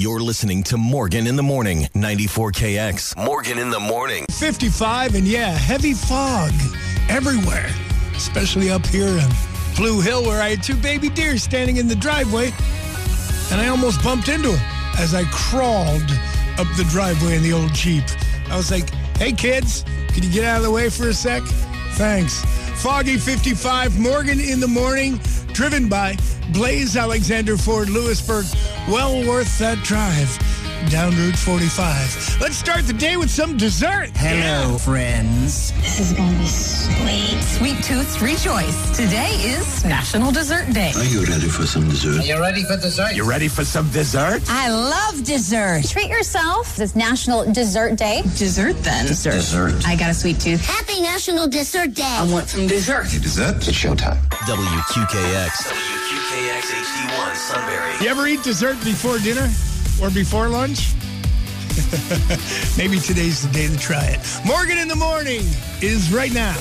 You're listening to Morgan in the Morning, 94KX. Morgan in the Morning. 55, and heavy fog everywhere, especially up here in Blue Hill, where I had two baby deer standing in the driveway, and I almost bumped into them as I crawled up the driveway in the old Jeep. I was like, hey, kids, can you get out of the way for a sec? Thanks. Foggy 55, Morgan in the Morning, driven by Blaze Alexander Ford, Lewisburg. Well worth that drive down Route 45. Let's start the day with some dessert. Hello, friends. This is going to be sweet. Sweet Tooth's Rejoice. Today is National Dessert Day. Are you ready for some dessert? Are you ready for dessert? You ready for some dessert? I love dessert. Treat yourself. It's National Dessert Day. Dessert then. Dessert. I got a sweet tooth. Happy National Dessert Day. I want some dessert. Dessert? It's showtime. WQKX. WQKX HD1 Sunbury. You ever eat dessert before dinner or before lunch? Maybe today's the day to try it. Morgan in the Morning is right now.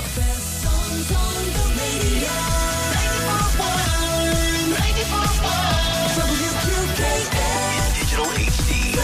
In digital HD.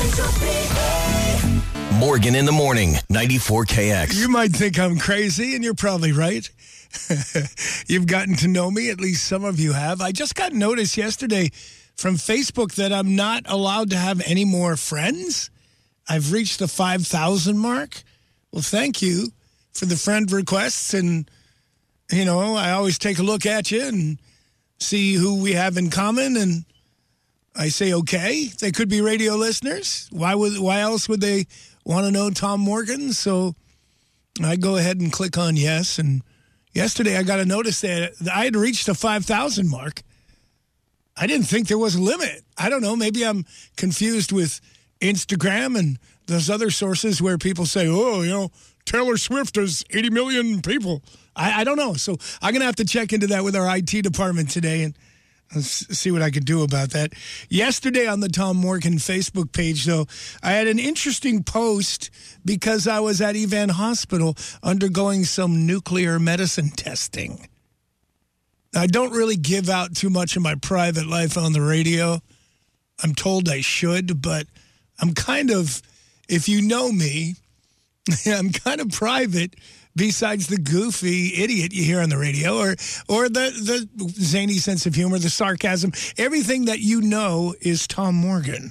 Morgan in the Morning, 94KX. You might think I'm crazy, and you're probably right. You've gotten to know me, at least some of you have. I just got notice yesterday from Facebook that I'm not allowed to have any more friends. I've reached the 5,000 mark. Well, thank you for the friend requests. And, you know, I always take a look at you and see who we have in common. And I say, okay, they could be radio listeners. Why else would they want to know Tom Morgan? So I go ahead and click on yes. And yesterday I got a notice that I had reached the 5,000 mark. I didn't think there was a limit. I don't know. Maybe I'm confused with Instagram and those other sources where people say, oh, you know, Taylor Swift has 80 million people. I don't know. So I'm going to have to check into that with our IT department today and see what I could do about that. Yesterday on the Tom Morgan Facebook page, though, I had an interesting post because I was at Evan Hospital undergoing some nuclear medicine testing. I don't really give out too much of my private life on the radio. I'm told I should, but I'm kind of, if you know me, I'm kind of private besides the goofy idiot you hear on the radio or the zany sense of humor, the sarcasm. Everything that you know is Tom Morgan.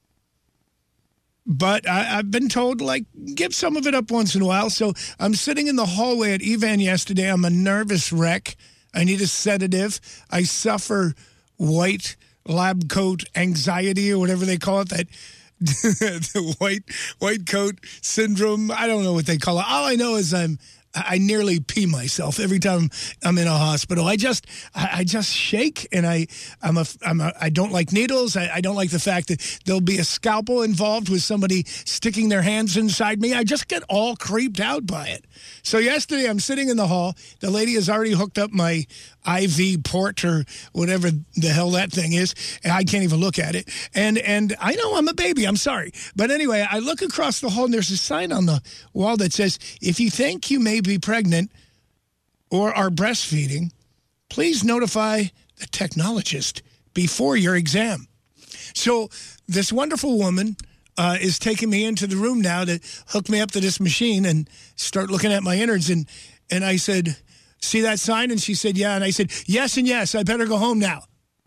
But I've been told, like, give some of it up once in a while. So I'm sitting in the hallway at Evan yesterday. I'm a nervous wreck. I need a sedative. I suffer white lab coat anxiety or whatever they call it, that the white coat syndrome. I don't know what they call it. All I know is I nearly pee myself every time I'm in a hospital. I just shake, and I don't like needles. I don't like the fact that there'll be a scalpel involved with somebody sticking their hands inside me. I just get all creeped out by it. So yesterday I'm sitting in the hall. The lady has already hooked up my IV port or whatever the hell that thing is. And I can't even look at it. And I know I'm a baby. I'm sorry. But anyway, I look across the hall and there's a sign on the wall that says, if you think you may be pregnant or are breastfeeding, please notify the technologist before your exam. So this wonderful woman is taking me into the room now to hook me up to this machine and start looking at my innards. And I said, see that sign? And she said, yeah. And I said, yes and yes, I better go home now.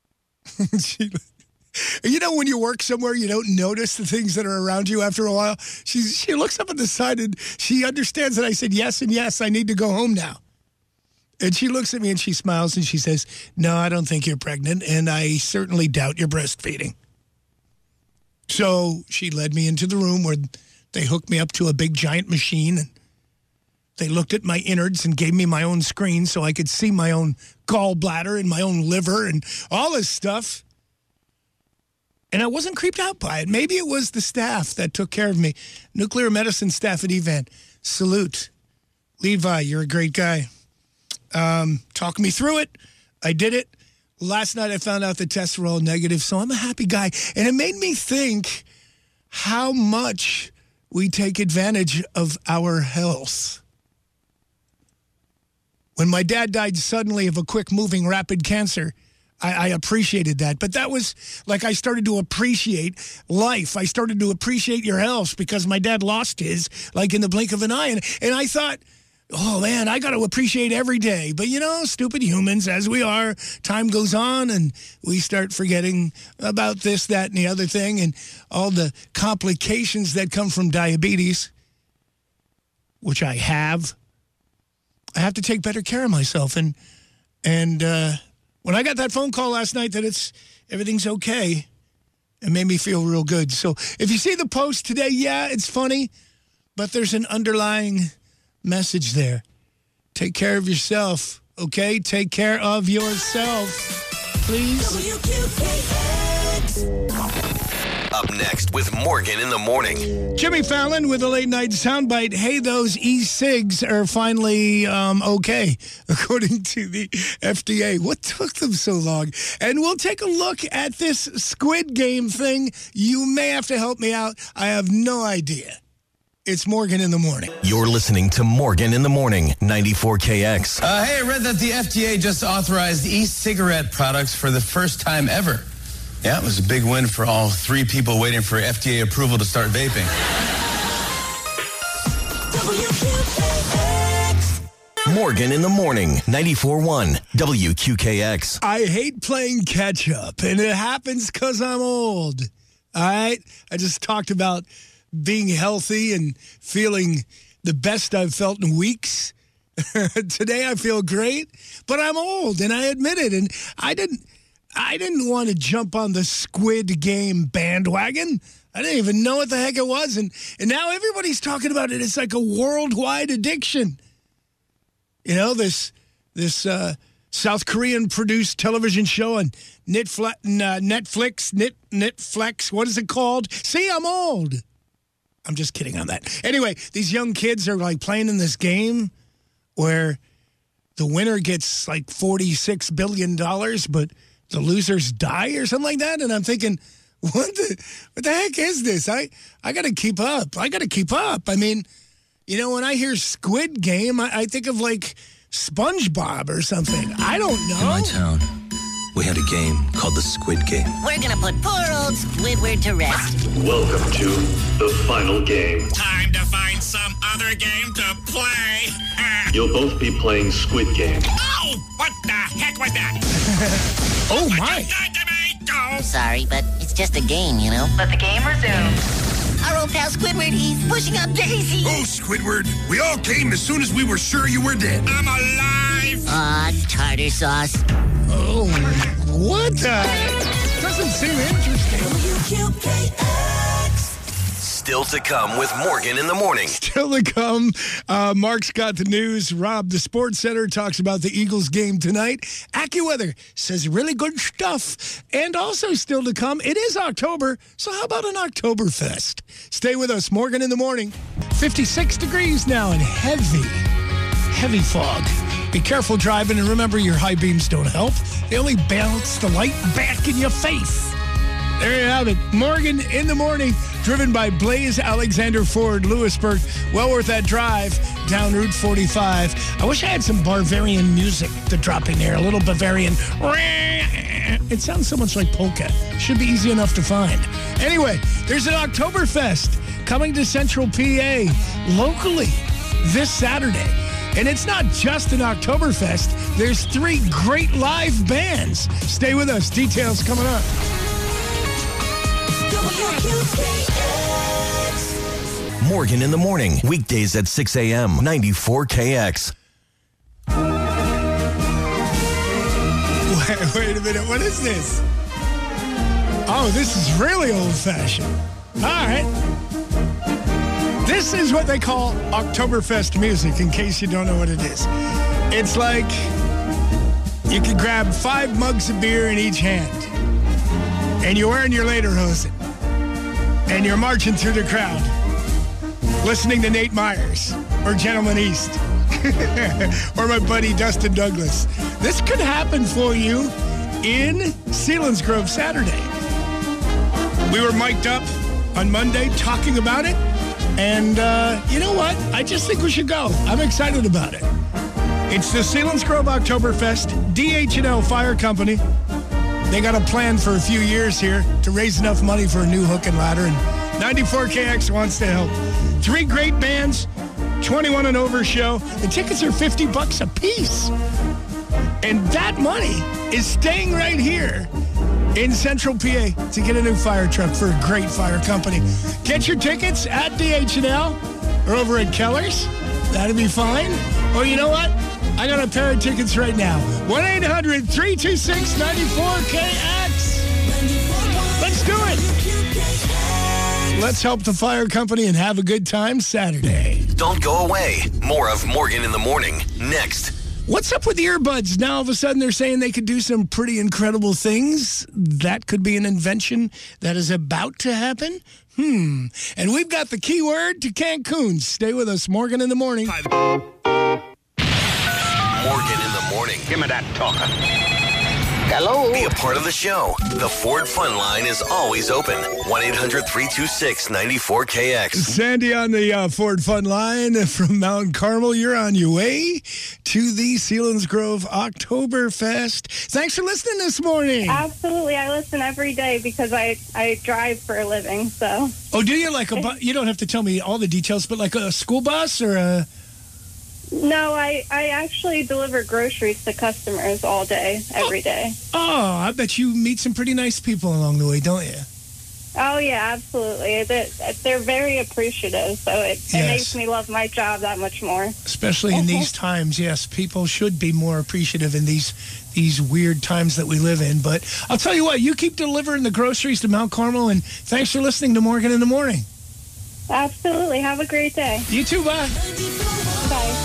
You know, when you work somewhere, you don't notice the things that are around you after a while. She looks up at the side and she understands that I said, yes and yes, I need to go home now. And she looks at me and she smiles and she says, no, I don't think you're pregnant. And I certainly doubt you're breastfeeding. So she led me into the room where they hooked me up to a big giant machine and they looked at my innards and gave me my own screen so I could see my own gallbladder and my own liver and all this stuff. And I wasn't creeped out by it. Maybe it was the staff that took care of me. Nuclear medicine staff at Evan. Salute. Levi, you're a great guy. Talk me through it. I did it. Last night I found out the tests were all negative, so I'm a happy guy. And it made me think how much we take advantage of our health. When my dad died suddenly of a quick-moving rapid cancer, I appreciated that. But that was like I started to appreciate life. I started to appreciate your health because my dad lost his like in the blink of an eye. And I thought, oh, man, I got to appreciate every day. But, stupid humans as we are, time goes on and we start forgetting about this, that, and the other thing and all the complications that come from diabetes, which I have. I have to take better care of myself. And when I got that phone call last night that everything's okay, it made me feel real good. So if you see the post today, yeah, it's funny, but there's an underlying message there. Take care of yourself, okay? Take care of yourself, please. Up next with Morgan in the Morning. Jimmy Fallon with a late night soundbite. Hey, those e-cigs are finally okay, according to the FDA. What took them so long? And we'll take a look at this Squid Game thing. You may have to help me out. I have no idea. It's Morgan in the Morning. You're listening to Morgan in the Morning, 94KX. Hey, I read that the FDA just authorized e-cigarette products for the first time ever. Yeah, it was a big win for all 3 people waiting for FDA approval to start vaping. Morgan in the Morning, 94.1 WQKX. I hate playing catch up, and it happens because I'm old. All right? I just talked about being healthy and feeling the best I've felt in weeks. Today I feel great, but I'm old, and I admit it. And I didn't want to jump on the Squid Game bandwagon. I didn't even know what the heck it was, and now everybody's talking about it. It's like a worldwide addiction. This South Korean produced television show on Netflix. What is it called? See, I'm old. I'm just kidding on that. Anyway, these young kids are like playing in this game where the winner gets like $46 billion, but the losers die or something like that. And I'm thinking, what the heck is this? I got to keep up. I mean, when I hear Squid Game, I think of like SpongeBob or something. I don't know. In my town, we had a game called the Squid Game. We're gonna put poor old Squidward to rest. Welcome to the final game. Time to find some other game to play. You'll both be playing Squid Game. Oh, what the heck was that? Oh, my. Sorry, but it's just a game, But the game resumes. Our old pal Squidward, he's pushing up Daisy. Oh, Squidward, we all came as soon as we were sure you were dead. I'm alive. Aw, tartar sauce. Oh, what the heck? Doesn't seem interesting. Still to come with Morgan in the Morning. Still to come, Mark's got the news. Rob, the Sports Center, talks about the Eagles game tonight. AccuWeather says really good stuff. And also still to come, it is October, so how about an Oktoberfest? Stay with us, Morgan in the Morning. 56 degrees now and heavy fog. Be careful driving, and remember your high beams don't help. They only bounce the light back in your face. There you have it. Morgan in the Morning, driven by Blaze Alexander Ford, Lewisburg. Well worth that drive down Route 45. I wish I had some Bavarian music to drop in there. A little Bavarian. It sounds so much like polka. Should be easy enough to find. Anyway, there's an Oktoberfest coming to Central PA locally this Saturday. And it's not just an Oktoberfest. There's 3 great live bands. Stay with us. Details coming up. Morgan in the Morning, weekdays at 6 a.m., 94KX. Wait a minute. What is this? Oh, this is really old-fashioned. All right. This is what they call Oktoberfest music, in case you don't know what it is. It's like you could grab 5 mugs of beer in each hand, and you're wearing your lederhosen, and you're marching through the crowd, listening to Nate Myers or Gentleman East or my buddy Dustin Douglas. This could happen for you in Selinsgrove Saturday. We were mic'd up on Monday talking about it, and you know what? I just think we should go. I'm excited about it. It's the Selinsgrove Oktoberfest, DH&L Fire Company, They got a plan for a few years here to raise enough money for a new hook and ladder, and 94KX wants to help. 3 great bands, 21 and over show. The tickets are $50 a piece. And that money is staying right here in Central PA to get a new fire truck for a great fire company. Get your tickets at DH&L or over at Keller's. That'd be fine. Or you know what? I got a pair of tickets right now. 1-800-326-94KX. Let's do it. Let's help the fire company and have a good time Saturday. Don't go away. More of Morgan in the Morning next. What's up with earbuds? Now all of a sudden they're saying they could do some pretty incredible things. That could be an invention that is about to happen. And we've got the keyword to Cancun. Stay with us. Morgan in the Morning. Morgan in the Morning. Give me that talker. Hello. Be a part of the show. The Ford Fun Line is always open. 1-800-326-94KX. Sandy on the Ford Fun Line from Mount Carmel. You're on your way to the Selinsgrove Oktoberfest. Thanks for listening this morning. Absolutely. I listen every day because I drive for a living. So. Oh, do you? You don't have to tell me all the details, but like a school bus or a... No, I actually deliver groceries to customers all day, every day. Oh, I bet you meet some pretty nice people along the way, don't you? Oh, yeah, absolutely. They're very appreciative, so it makes me love my job that much more. Especially in these times, yes. People should be more appreciative in these weird times that we live in. But I'll tell you what, you keep delivering the groceries to Mount Carmel, and thanks for listening to Morgan in the Morning. Absolutely. Have a great day. You too, bye. Bye.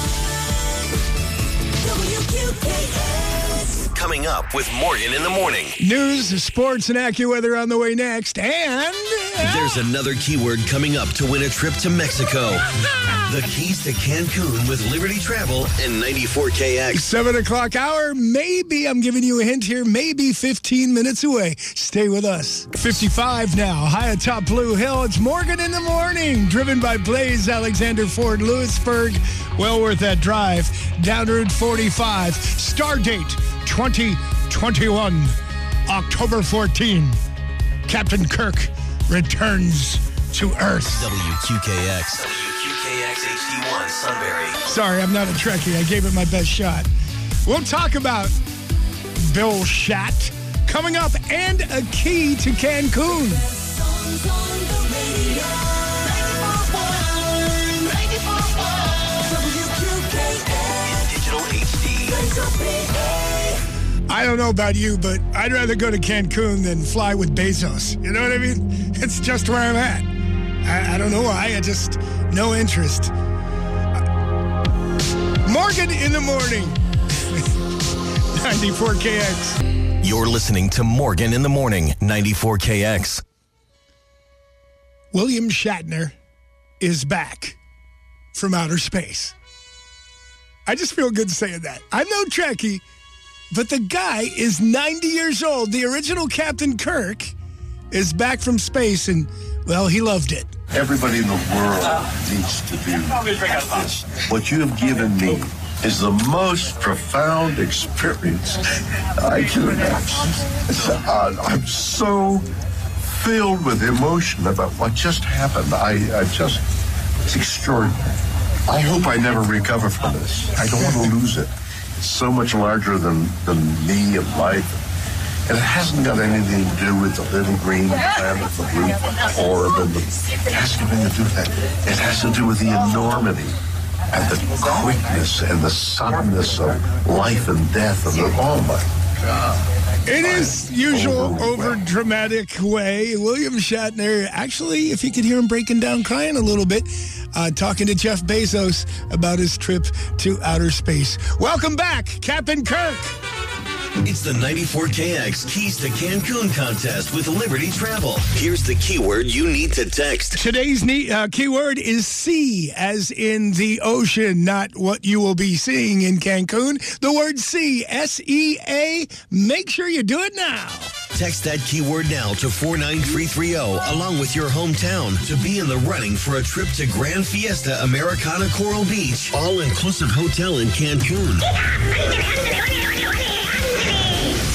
Coming up with Morgan in the Morning. News, sports, and AccuWeather on the way next. And... There's another keyword coming up to win a trip to Mexico. The keys to Cancun with Liberty Travel and 94KX. 7 o'clock hour. Maybe, I'm giving you a hint here, maybe 15 minutes away. Stay with us. 55 now, high atop Blue Hill. It's Morgan in the Morning, driven by Blaze Alexander Ford, Lewisburg. Well worth that drive. Down Route 45. Star date 2021, October 14. Captain Kirk returns to Earth. WQKX HD1 Sunbury. Sorry, I'm not a Trekkie. I gave it my best shot. We'll talk about Bill Schatt coming up and a key to Cancun. In digital HD. I don't know about you, but I'd rather go to Cancun than fly with Bezos. You know what I mean? It's just where I'm at. I don't know why. I just, no interest. Morgan in the Morning. 94KX. You're listening to Morgan in the Morning, 94KX. William Shatner is back from outer space. I just feel good saying that. I'm no Trekkie, but the guy is 90 years old. The original Captain Kirk is back from space, and, well, he loved it. Everybody in the world needs to do this. What you have given me is the most profound experience I can imagine. I'm so filled with emotion about what just happened. It's extraordinary. I hope I never recover from this. I don't want to lose it. It's so much larger than me and life. And it hasn't got anything to do with the little green planet, the blue orb, and it has nothing to do with that. It has to do with the enormity and the quickness and the suddenness of life and death and oh my God. In his usual over-dramatic way, William Shatner, actually, if you could hear him breaking down, crying a little bit, talking to Jeff Bezos about his trip to outer space. Welcome back, Captain Kirk. It's the 94KX Keys to Cancun contest with Liberty Travel. Here's the keyword you need to text. Today's keyword is sea, as in the ocean, not what you will be seeing in Cancun. The word sea, S-E-A. Make sure you do it now. Text that keyword now to 49330 along with your hometown to be in the running for a trip to Grand Fiesta Americana Coral Beach, all-inclusive hotel in Cancun.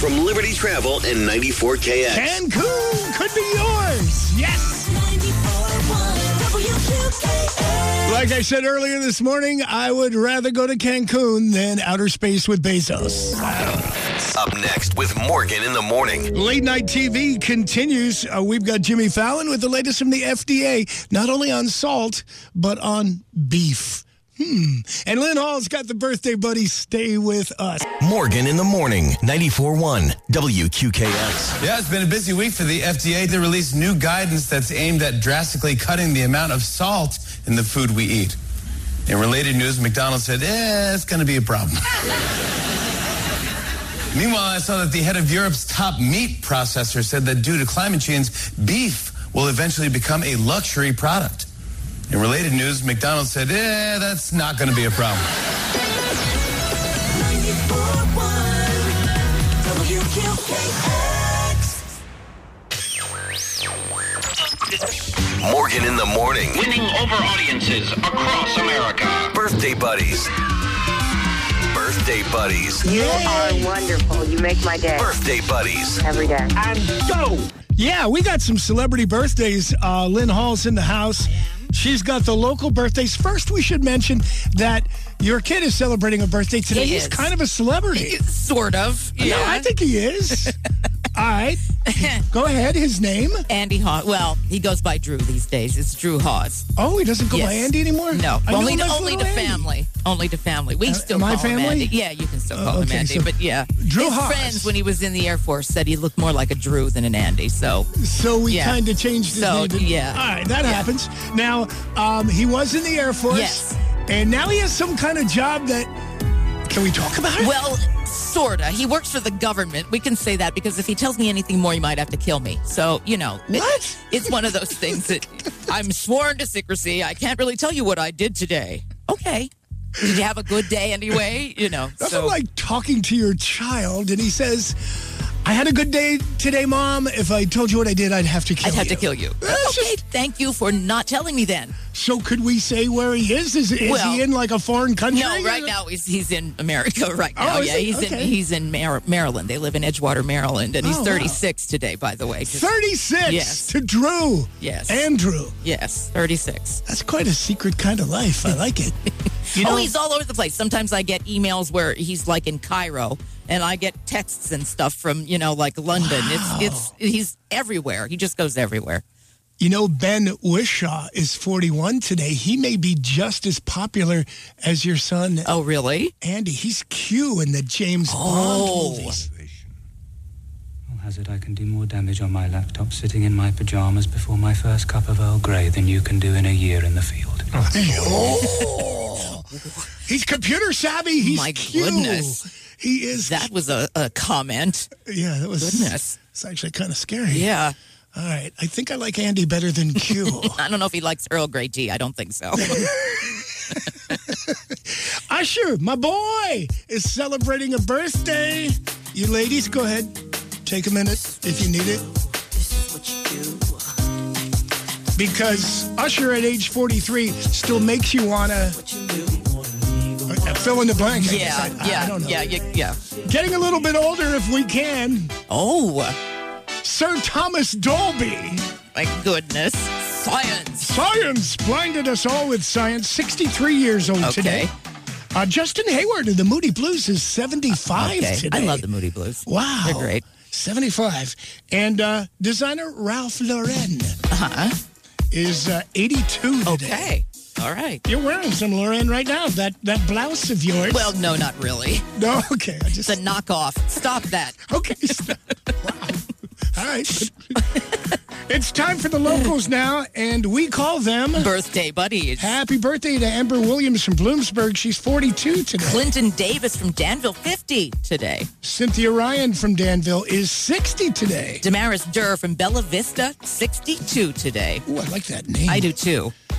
from Liberty Travel and 94KX. Cancun could be yours. Yes. 94.1 WQKX. Like I said earlier this morning, I would rather go to Cancun than outer space with Bezos. Up next with Morgan in the Morning. Late night TV continues. We've got Jimmy Fallon with the latest from the FDA, not only on salt, but on beef. And Lynn Hall's got the birthday buddy. Stay with us. Morgan in the Morning, 94.1 WQKX. Yeah, it's been a busy week for the FDA. They released new guidance that's aimed at drastically cutting the amount of salt in the food we eat. In related news, McDonald's said, it's going to be a problem. Meanwhile, I saw that the head of Europe's top meat processor said that due to climate change, beef will eventually become a luxury product. In related news, McDonald's said, that's not going to be a problem. 94.1 WQKX. Morgan in the Morning. Winning over audiences across America. Birthday buddies. Birthday buddies. You are wonderful. You make my day. Birthday buddies. Every day. And go! Yeah, we got some celebrity birthdays. Lynn Hall's in the house. She's got the local birthdays. First, we should mention that your kid is celebrating a birthday today. He's kind of a celebrity. Sort of. Yeah. No, I think he is. All right. Go ahead. His name? Andy Hawes. Well, he goes by Drew these days. It's Drew Hawes. Oh, he doesn't go by Andy anymore? No. Only to Andy. family. Only to family. We still my call him family? Andy. Yeah, you can still call him Andy. So But yeah. Drew His Hawes. friends, when he was in the Air Force, said he looked more like a Drew than an Andy. So we kind of changed his name. Yeah. All right, that happens. Now, he was in the Air Force. Yes. And now he has some kind of job that... Can we talk about it? Well, sorta. He works for the government. We can say that because if he tells me anything more, he might have to kill me. So, What? It's one of those things that I'm sworn to secrecy. I can't really tell you what I did today. Okay. Did you have a good day anyway? That's like talking to your child and he says, I had a good day today, Mom. If I told you what I did, I'd have to kill you. I'd have to kill you. Okay, thank you for not telling me then. So could we say where he is? Is he in like a foreign country? No, right now he's in America right now. He's in Maryland. They live in Edgewater, Maryland, and he's 36 today, by the way. 36? Yes. To Drew? Yes. Andrew? Yes, 36. That's quite a secret kind of life. I like it. He's all over the place. Sometimes I get emails where he's like in Cairo, and I get texts and stuff from, like London. Wow. He's everywhere. He just goes everywhere. Ben Whishaw is 41 today. He may be just as popular as your son. Oh, really? Andy. He's Q in the James Bond movies. I'll hazard I can do more damage on my laptop sitting in my pajamas before my first cup of Earl Grey than you can do in a year in the field. He's computer savvy. He's My Q. goodness. He is. That was a comment. Yeah, that was. Goodness. It's actually kind of scary. Yeah. All right. I think I like Andy better than Q. I don't know if he likes Earl Grey tea. I don't think so. Usher, my boy, is celebrating a birthday. You ladies, go ahead. Take a minute if you need it. This is what you do. Because Usher at age 43 still makes you want to fill in the blank. I don't know. Yeah. Getting a little bit older if we can. Oh. Sir Thomas Dolby. My goodness. Science blinded us all with science. 63 years old today. Justin Hayward of the Moody Blues is 75 today. I love the Moody Blues. Wow. They're great. 75. And designer Ralph Lauren is 82 today. Okay. All right. You're wearing some Lauren right now. That blouse of yours. Well, no, not really. No? Okay. It's a knockoff. Stop that. Okay. Stop. Wow. All right. It's time for the locals now, and we call them... Birthday buddies. Happy birthday to Amber Williams from Bloomsburg. She's 42 today. Clinton Davis from Danville, 50 today. Cynthia Ryan from Danville is 60 today. Damaris Durr from Bella Vista, 62 today. Ooh, I like that name. I do, too.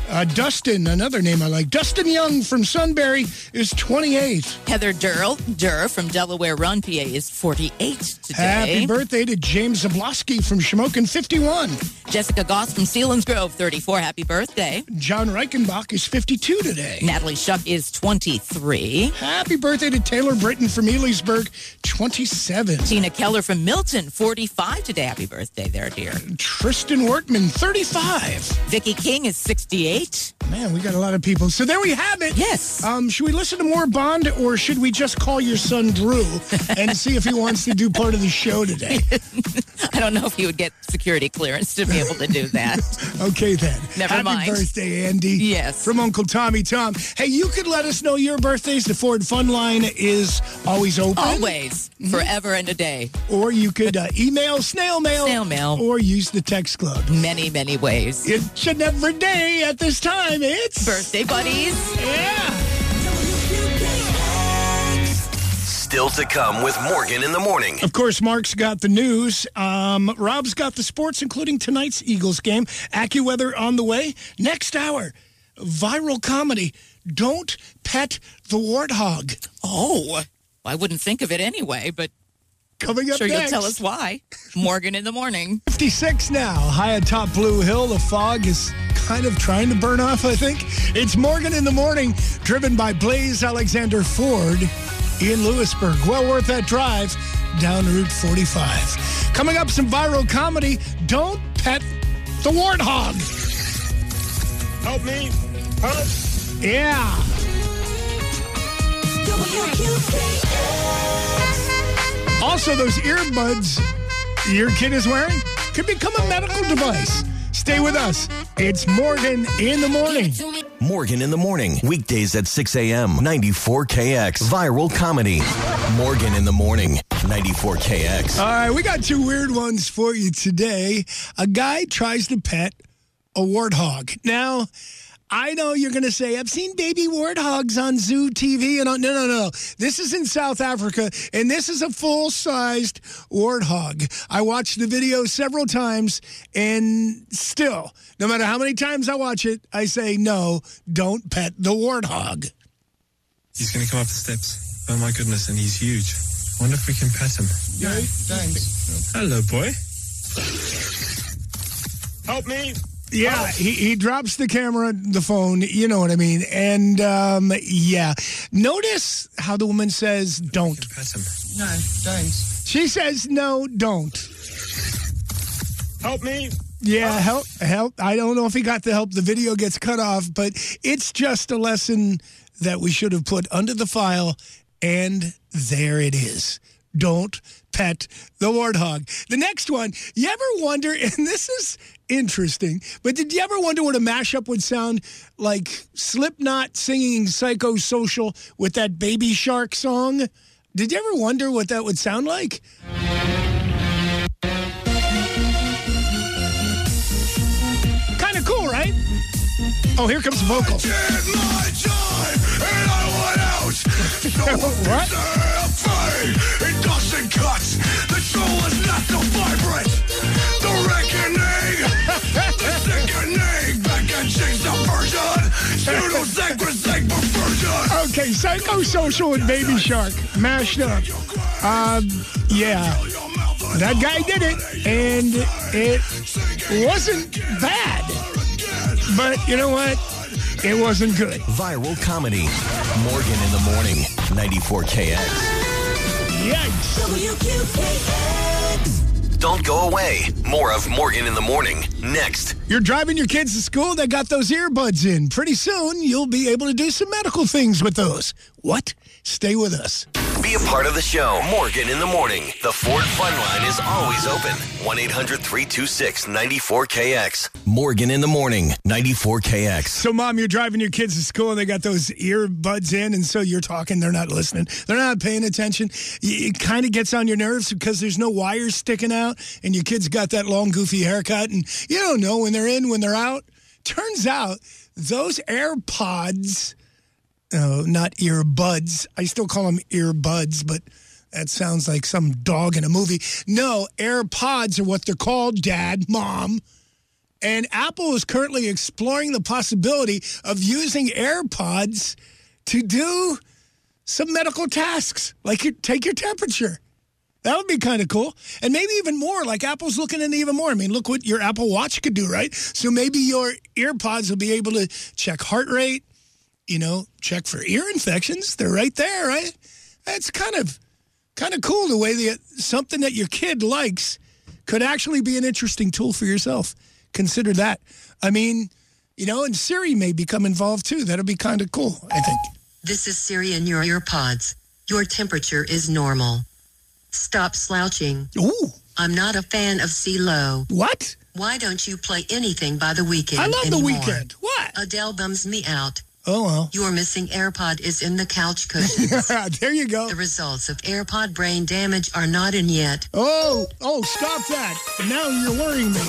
Dustin, another name I like. Dustin Young from Sunbury is 28. Heather Durr from Delaware Run, PA, is 48 today. Happy birthday to James Zablosky from Shamokin, 51. Jessica Goss from Selinsgrove, 34. Happy birthday. John Reichenbach is 52 today. Natalie Shuck is 23. Happy birthday to Taylor Britton from Elysburg, 27. Tina Keller from Milton, 45 today. Happy birthday there, dear. Tristan Wortman, 35. Vicky King is 68. Man, we got a lot of people. So there we have it. Yes. Should we listen to more Bond, or should we just call your son Drew and see if he wants to do part of the show today? I don't know if he would get security clearance to be able to do that. Okay, then. Never mind. Happy birthday, Andy. Yes. From Uncle Tommy Tom. Hey, you could let us know your birthdays. The Ford Fun Line is always open. Always. Forever and a day. Or you could email, snail mail. Snail mail. Or use the text club. Many, many ways. Each and every day at this time, it's... Birthday buddies. Yeah. Still to come with Morgan in the morning. Of course, Mark's got the news. Rob's got the sports, including tonight's Eagles game. AccuWeather on the way. Next hour, viral comedy. Don't pet the warthog. Oh, I wouldn't think of it anyway, but coming up sure next. You'll tell us why. Morgan in the morning. 56 now. High atop Blue Hill. The fog is kind of trying to burn off, I think. It's Morgan in the morning, driven by Blaze Alexander Ford in Lewisburg. Well worth that drive down Route 45. Coming up, some viral comedy. Don't pet the warthog. Help me. Help. Yeah. Also, those earbuds your kid is wearing could become a medical device. Stay with us. It's Morgan in the morning. Morgan in the morning. Weekdays at 6 a.m. 94KX. Viral comedy. Morgan in the morning. 94KX. All right, we got two weird ones for you today. A guy tries to pet a warthog. Now, I know you're going to say, I've seen baby warthogs on Zoo TV. And no. This is in South Africa, and this is a full-sized warthog. I watched the video several times, and still, no matter how many times I watch it, I say, no, don't pet the warthog. He's going to come up the steps. Oh, my goodness, and he's huge. I wonder if we can pet him. Yeah, thanks. Hello, boy. Help me. Yeah, he drops the camera, the phone, you know what I mean. And, yeah. Notice how the woman says, don't. Pet him. No, thanks. She says, no, don't. Help me. Yeah, help. I don't know if he got the help. The video gets cut off, but it's just a lesson that we should have put under the file, and there it is. Don't pet the warthog. The next one, you ever wonder, and this is interesting, but did you ever wonder what a mashup would sound like? Slipknot singing Psychosocial with that Baby Shark song? Did you ever wonder what that would sound like? Kind of cool, right? Oh, here comes the vocal. What? It doesn't cut. The soul is not so vibrant. The reckoning, the sickening. Back and change the version. Pseudo-sacrosanct perversion. Okay, Psychosocial and Baby Shark mashed up. Yeah, that guy did it, and it wasn't bad. But you know what? It wasn't good. Viral comedy. Morgan in the morning. 94KX. Yikes. Don't go away. More of Morgan in the morning next. You're driving your kids to school. They got those earbuds in. Pretty soon, you'll be able to do some medical things with those. What? Stay with us. Be a part of the show. Morgan in the morning. The Ford Fun Line is always open. 1-800-326-94KX. Morgan in the morning. 94KX. So, Mom, you're driving your kids to school and they got those earbuds in, and so you're talking. They're not listening. They're not paying attention. It kind of gets on your nerves because there's no wires sticking out, and your kids got that long, goofy haircut, and you don't know when they're in, when they're out. Turns out those AirPods... No, not earbuds. I still call them earbuds, but that sounds like some dog in a movie. No, AirPods are what they're called, Dad, Mom. And Apple is currently exploring the possibility of using AirPods to do some medical tasks, like take your temperature. That would be kind of cool. And maybe even more, like Apple's looking into even more. I mean, look what your Apple Watch could do, right? So maybe your AirPods will be able to check heart rate, check for ear infections. They're right there, right? That's kind of cool the way that something that your kid likes could actually be an interesting tool for yourself. Consider that. I mean, and Siri may become involved too. That'll be kind of cool, I think. This is Siri in your earpods. Your temperature is normal. Stop slouching. Ooh. I'm not a fan of CeeLo. What? Why don't you play anything by The Weeknd I love anymore? The Weeknd. What? Adele bums me out. Oh, well. Your missing AirPod is in the couch cushions. There you go. The results of AirPod brain damage are not in yet. Oh, stop that. Now you're worrying me.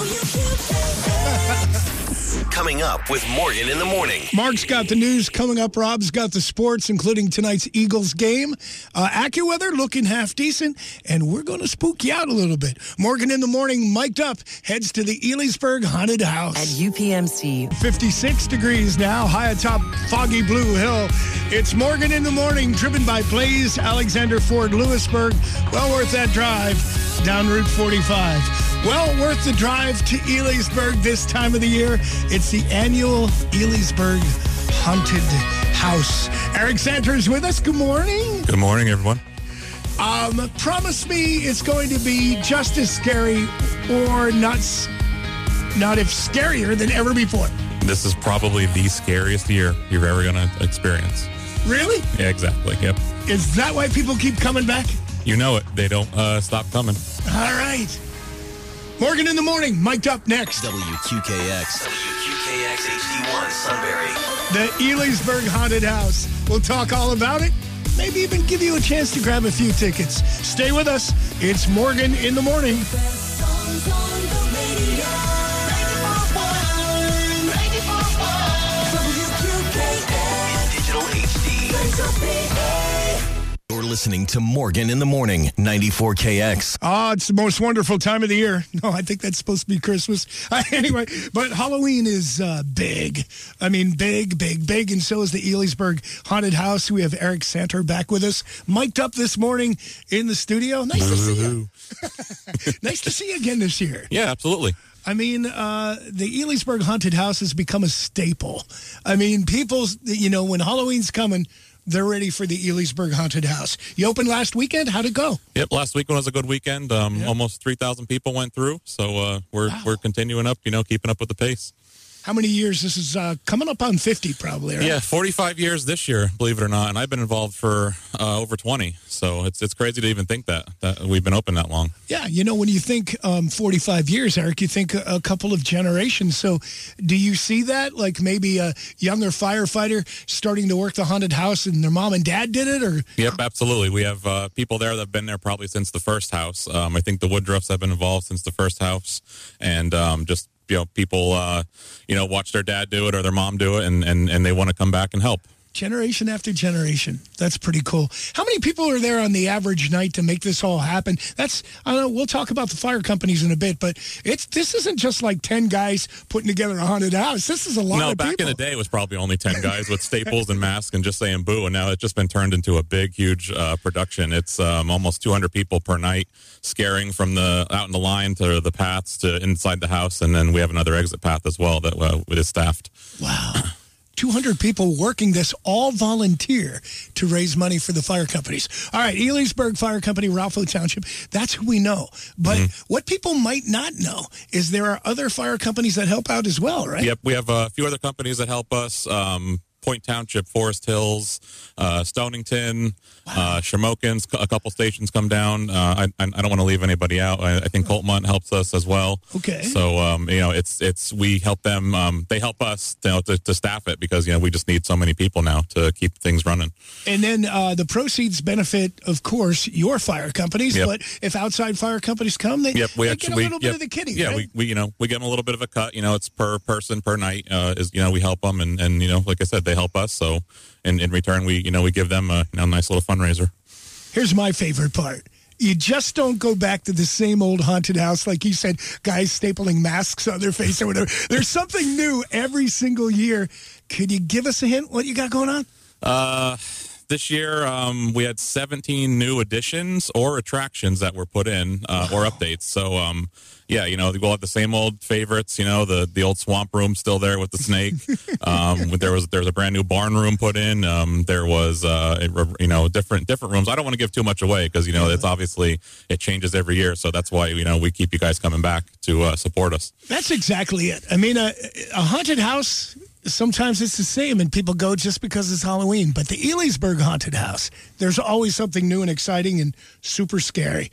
Coming up with Morgan in the Morning. Mark's got the news coming up. Rob's got the sports, including tonight's Eagles game. AccuWeather looking half decent, and we're going to spook you out a little bit. Morgan in the Morning, mic'd up, heads to the Elysburg Haunted House. At UPMC. 56 degrees now, high atop foggy Blue Hill. It's Morgan in the Morning, driven by Blaze Alexander Ford Lewisburg. Well worth that drive down Route 45. Well worth the drive to Elysburg this time of the year. It's the annual Elysburg Haunted House. Eric Santer's with us. Good morning. Good morning, everyone. Promise me it's going to be just as scary or not if scarier than ever before. This is probably the scariest year you're ever going to experience. Really? Yeah, exactly. Yep. Is that why people keep coming back? You know it. They don't stop coming. All right. Morgan in the Morning, mic'd up next. WQKX HD1 Sunbury. The Elysburg Haunted House. We'll talk all about it. Maybe even give you a chance to grab a few tickets. Stay with us. It's Morgan in the Morning. Digital HD. You're listening to Morgan in the Morning, 94KX. It's the most wonderful time of the year. No, I think that's supposed to be Christmas. Anyway, but Halloween is big. I mean, big. And so is the Elysburg Haunted House. We have Eric Santer back with us, mic'd up this morning in the studio. Nice to see you. Nice to see you again this year. Yeah, absolutely. I mean, the Elysburg Haunted House has become a staple. I mean, people, when Halloween's coming, they're ready for the Elysburg Haunted House. You opened last weekend? How'd it go? Yep, last weekend was a good weekend. Almost 3,000 people went through, so we're continuing up, keeping up with the pace. How many years? This is coming up on 50 probably, right? Yeah, 45 years this year, believe it or not, and I've been involved for over 20, so it's crazy to even think that we've been open that long. Yeah, when you think 45 years, Eric, you think a couple of generations. So do you see that, like maybe a younger firefighter starting to work the haunted house and their mom and dad did it? Or? Yep, absolutely. We have people there that have been there probably since the first house. I think the Woodruffs have been involved since the first house, and just people, watch their dad do it or their mom do it, and they want to come back and help. Generation after generation. That's pretty cool. How many people are there on the average night to make this all happen? I don't know, we'll talk about the fire companies in a bit, but this isn't just like 10 guys putting together a haunted house. This is a lot of people. No, back in the day, it was probably only 10 guys with staples and masks and just saying boo, and now it's just been turned into a big, huge production. It's almost 200 people per night scaring from out in the line to the paths to inside the house, and then we have another exit path as well that is staffed. Wow. 200 people working this, all volunteer to raise money for the fire companies. All right, Elysburg Fire Company, Ralph Township, that's who we know. But what people might not know is there are other fire companies that help out as well, right? Yep, we have a few other companies that help us. Point Township, Forest Hills, Stonington, Shamokins, a couple stations come down. I don't want to leave anybody out. I think Coltmont helps us as well. Okay. So, we help them. They help us to staff it because, we just need so many people now to keep things running. And then the proceeds benefit, of course, your fire companies. Yep. But if outside fire companies come, they get a little bit of the kitty, yeah, right? we give them a little bit of a cut. It's per person per night. We help them, and like I said, they help us. So in return, we give them a nice little fundraiser. Here's my favorite part. You just don't go back to the same old haunted house, like you said, guys stapling masks on their face or whatever. There's something new every single year. Could you give us a hint what you got going on? This year, we had 17 new additions or attractions that were put in or updates. So, yeah, we'll have the same old favorites. The old swamp room still there with the snake. There's a brand new barn room put in. There was different rooms. I don't want to give too much away because it's obviously it changes every year. So that's why we keep you guys coming back to support us. That's exactly it. I mean, a haunted house. Sometimes it's the same, and people go just because it's Halloween. But the Elysburg Haunted House, there's always something new and exciting and super scary.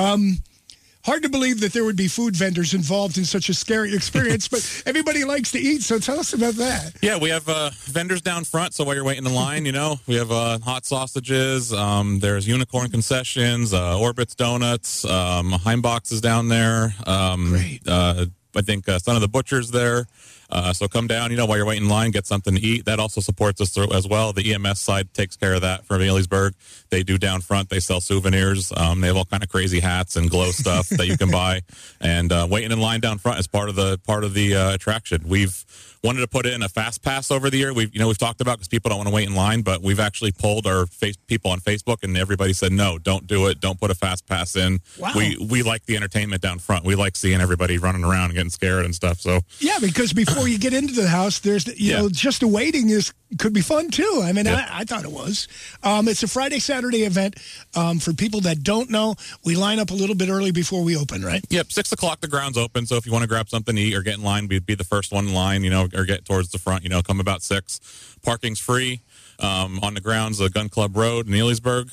Hard to believe that there would be food vendors involved in such a scary experience, but everybody likes to eat, so tell us about that. Yeah, we have vendors down front, so while you're waiting in line, we have hot sausages, there's unicorn concessions, Orbit's Donuts, Heimbach's is down there. Great. I think Son of the Butcher's there. So come down, while you're waiting in line, get something to eat. That also supports us as well. The EMS side takes care of that for Elysburg. They do down front. They sell souvenirs. They have all kind of crazy hats and glow stuff that you can buy. And waiting in line down front is part of the attraction. We've wanted to put in a fast pass over the year. We've talked about because people don't want to wait in line, but we've actually polled our people on Facebook, and everybody said no, don't do it. Don't put a fast pass in. Wow. We like the entertainment down front. We like seeing everybody running around and getting scared and stuff. So yeah, because before you get into the house, there's just the waiting could be fun too. I mean, I thought it was. It's a Friday, Saturday event. For people that don't know, we line up a little bit early before we open, right? Yep, 6 o'clock the ground's open. So if you want to grab something to eat or get in line, we'd be the first one in line. Or get towards the front. Come about 6. Parking's free on the grounds of Gun Club Road in Elysburg.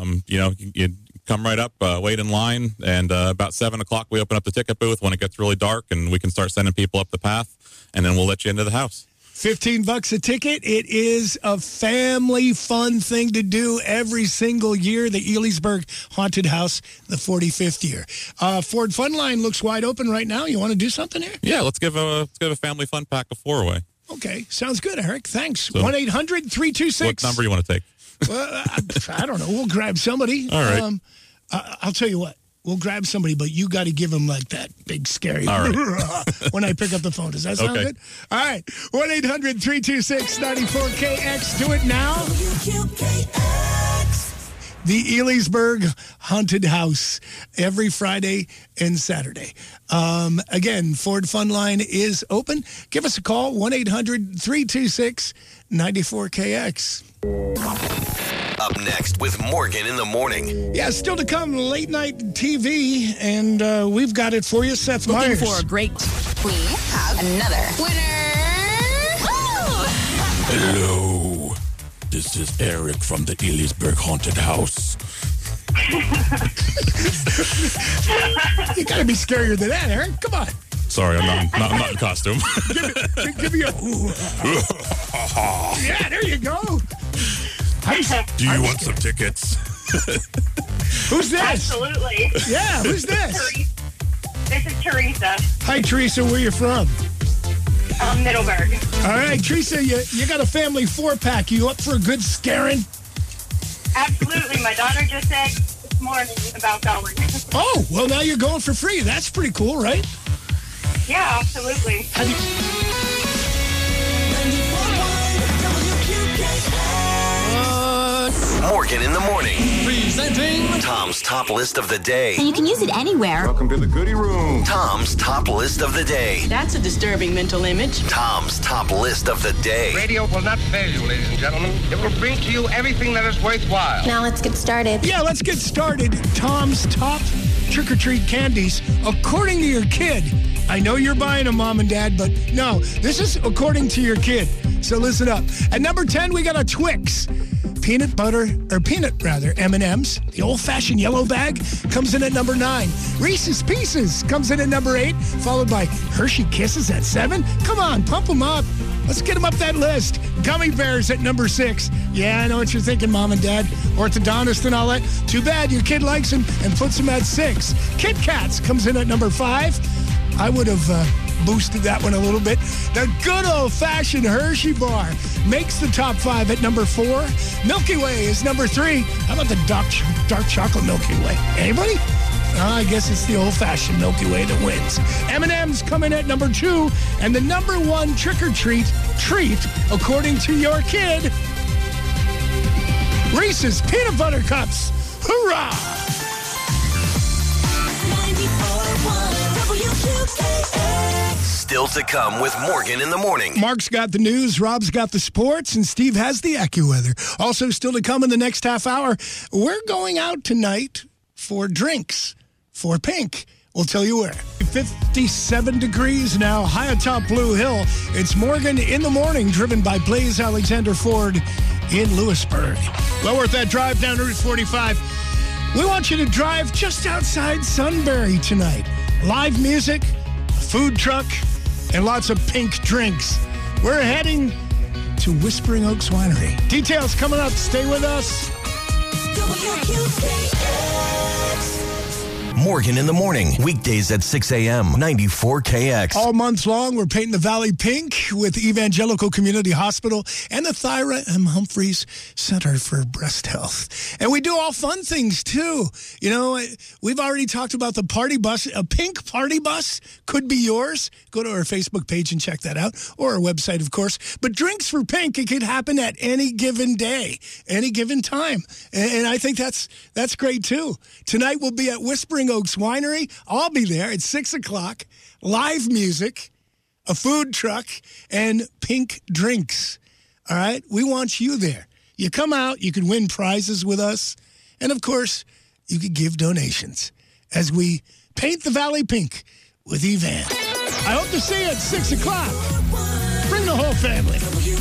You come right up, wait in line, and about 7 o'clock we open up the ticket booth when it gets really dark, and we can start sending people up the path, and then we'll let you into the house. $15 a ticket. It is a family fun thing to do every single year. The Elysburg Haunted House, the 45th year. Ford Fun Line looks wide open right now. You want to do something here? Yeah, let's give a family fun pack of 4 away. Okay, sounds good, Eric. Thanks. So, 1-800-326. What number you want to take? Well, I don't know. We'll grab somebody. All right. I'll tell you what. We'll grab somebody, but you got to give them like that big scary All right. when I pick up the phone. Does that sound good? All right. 1-800-326-94KX. Do it now. The Elysburg Haunted House every Friday and Saturday. Again, Ford Fun Line is open. Give us a call, 1-800-326-94KX. Up next with Morgan in the morning. Yeah, still to come, late night TV, and we've got it for you, Seth Looking Meyers. for a great... We have another winner. Hello, this is Eric from the Elysburg Haunted House. You got to be scarier than that, Eric. Come on. Sorry, I'm not in costume. Give me a... Yeah, there you go. Do you want some tickets? Who's this? Absolutely. Yeah, who's this? This is Teresa. Hi, Teresa. Where you from? Middleburg. All right, Teresa, you got a family 4-pack. You up for a good scaring? Absolutely. My daughter just said this morning about going. Oh, well, now you're going for free. That's pretty cool, right? Yeah, absolutely. Morgan in the morning. Presenting Tom's top list of the day. And you can use it anywhere. Welcome to the goodie room. Tom's top list of the day. That's a disturbing mental image. Tom's top list of the day. Radio will not fail you, ladies and gentlemen. It will bring to you everything that is worthwhile. Now let's get started. Yeah, let's get started. Tom's top trick-or-treat candies, according to your kid. I know you're buying them, Mom and Dad, but no, this is according to your kid. So listen up. At number 10, we got a Twix. Peanut M&Ms. The old-fashioned yellow bag comes in at number 9. Reese's Pieces comes in at number 8, followed by Hershey Kisses at 7. Come on, pump them up. Let's get them up that list. Gummy Bears at number 6. Yeah, I know what you're thinking, Mom and Dad. Orthodontist and all that. Too bad your kid likes them and puts them at 6. Kit Kats comes in at number 5. I would have boosted that one a little bit. The good old-fashioned Hershey bar makes the top 5 at number 4. Milky Way is number 3. How about the dark chocolate Milky Way? Anybody? I guess it's the old-fashioned Milky Way that wins. M&M's coming at number 2, and the number 1 trick-or-treat according to your kid, Reese's Peanut Butter Cups. Hurrah! Still to come with Morgan in the morning. Mark's got the news, Rob's got the sports, and Steve has the AccuWeather. Also still to come in the next half hour, we're going out tonight for drinks for Pink. We'll tell you where. 57 degrees now, high atop Blue Hill. It's Morgan in the morning, driven by Blaze Alexander Ford in Lewisburg. Well worth that drive down Route 45. We want you to drive just outside Sunbury tonight. Live music, a food truck, and lots of Pink drinks. We're heading to Whispering Oaks Winery. Details coming up. Stay with us. Morgan in the morning, weekdays at 6 a.m., 94 KX. All month long, we're painting the Valley pink with Evangelical Community Hospital and the Thyra M. Humphreys Center for Breast Health. And we do all fun things, too. You know, we've already talked about the party bus. A pink party bus could be yours. Go to our Facebook page and check that out, or our website, of course. But Drinks for Pink, it could happen at any given day, any given time. And I think that's great, too. Tonight, we'll be at Whispering Oaks Winery. I'll be there at 6 o'clock. Live music, a food truck, and Pink drinks. All right? We want you there. You come out, you can win prizes with us, and of course, you could give donations as we paint the Valley pink with Evan. I hope to see you at 6 o'clock. Bring the whole family.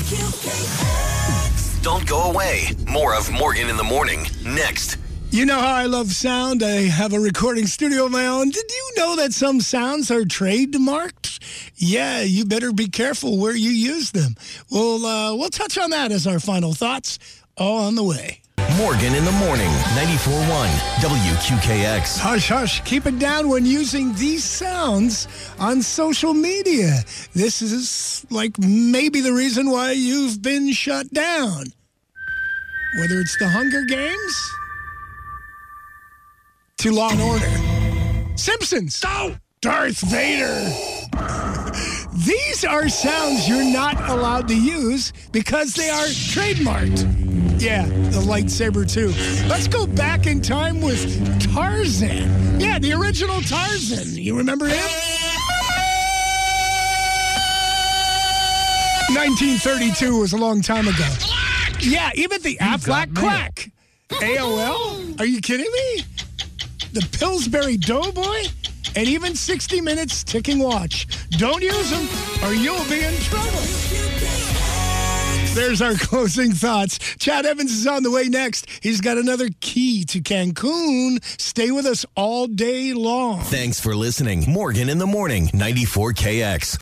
Don't go away. More of Morgan in the morning next. You know how I love sound. I have a recording studio of my own. Did you know that some sounds are trademarked? Yeah, you better be careful where you use them. We'll touch on that as our final thoughts. All on the way. Morgan in the morning, 94.1 WQKX. Hush, hush. Keep it down when using these sounds on social media. This is like maybe the reason why you've been shut down. Whether it's the Hunger Games to Law and Order, Simpsons, Darth Vader. These are sounds you're not allowed to use because they are trademarked. Yeah, the lightsaber too. Let's go back in time with Tarzan. Yeah, the original Tarzan. You remember him? 1932 was a long time ago. Yeah, even the Aflac Quack. AOL? Are you kidding me? The Pillsbury Doughboy, and even 60 Minutes Ticking Watch. Don't use them or you'll be in trouble. There's our closing thoughts. Chad Evans is on the way next. He's got another key to Cancun. Stay with us all day long. Thanks for listening. Morgan in the morning, 94 KX.